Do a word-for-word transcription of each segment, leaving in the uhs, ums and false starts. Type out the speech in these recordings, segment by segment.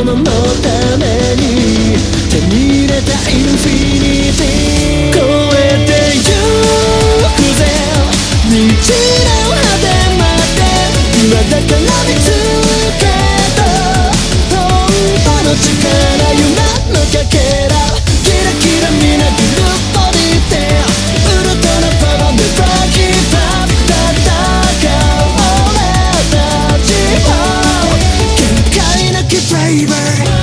もののために手に入れたインフィニティ超えてゆくぜ道の果てまで今だから見つけた本当の力夢のかけらキラキラみなぎるボディでウルトラパワーでバキバキ戦う俺たちは限界なきブレイバー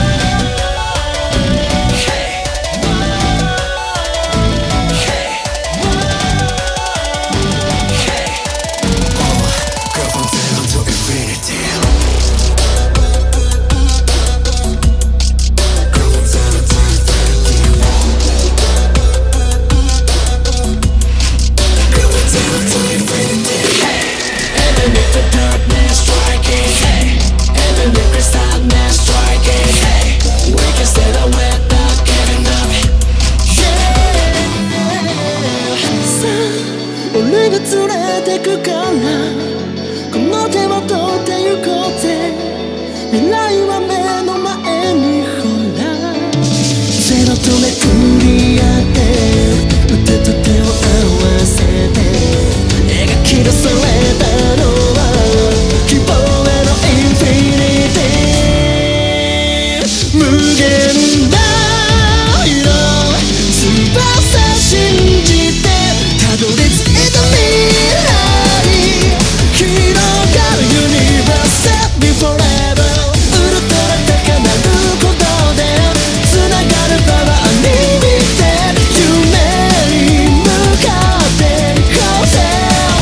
俺が連れてくからこの手を取ってゆこうぜ未来は目の前にほらゼロとめくり合って腕と手を合わせて描き出されたのは希望へのインフィニティ無限大の翼信じてたどり着いた未来広がるユニバーサルフォーエバーウルトラ高鳴ることでつながるパワーに見て夢に向かっていこうぜ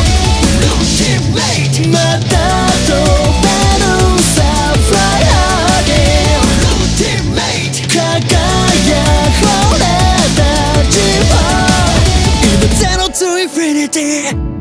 また飛べるさ Fly again 輝く俺たちは今ゼロ to infinity